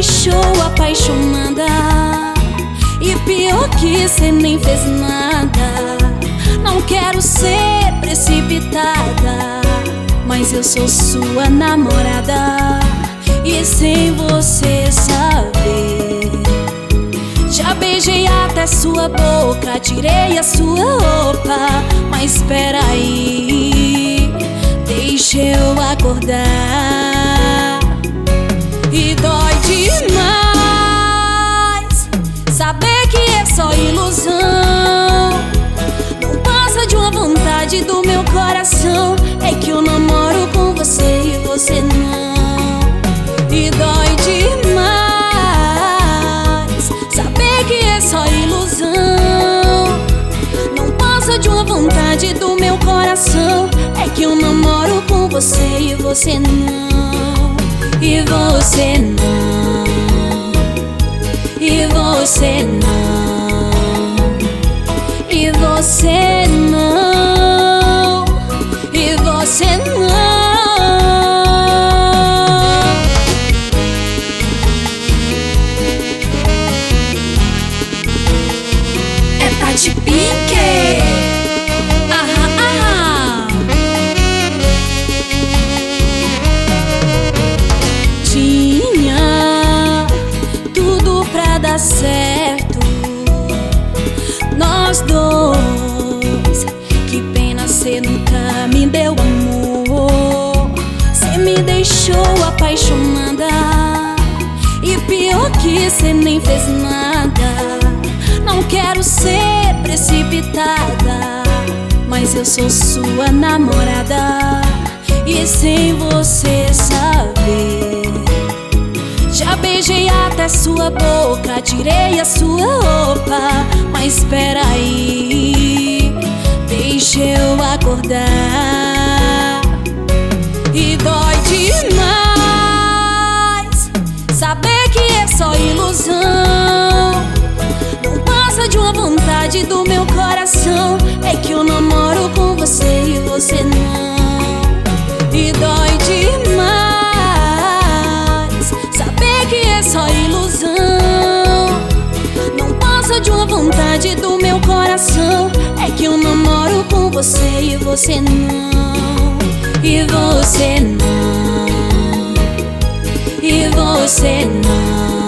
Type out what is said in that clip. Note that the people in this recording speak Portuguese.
deixou apaixonada. E pior que cê nem fez nada. Não quero ser precipitada, mas eu sou sua namorada. E sem você saber, já beijei até sua boca, tirei a sua roupa. Mas espera aí, deixa eu acordar. E dói demais saber que é só ilusão. Não passa de uma vontade do meu coração. É que eu namoro com você e você não. E dói demais saber que é só ilusão. Não passa de uma vontade do meu coração. É que eu namoro com você e você não. E você não. E você não. E você não. E você não. É Tati Pink. Tinha tudo pra dar certo, nós dois. Que pena cê nunca me deu amor. Cê me deixou apaixonada. E pior que cê nem fez nada. Não quero ser precipitada, mas eu sou sua namorada. E sem você saber, já beijei até sua boca, tirei a sua roupa. Mas espera aí, deixa eu acordar. E dói demais saber que é só ilusão. Não passa de uma vontade do meu coração. É que eu namoro com você e você não. E dói demais saber que é só ilusão. Não passa de uma vontade do meu coração. É que eu namoro com você e você não. E você não. E você não.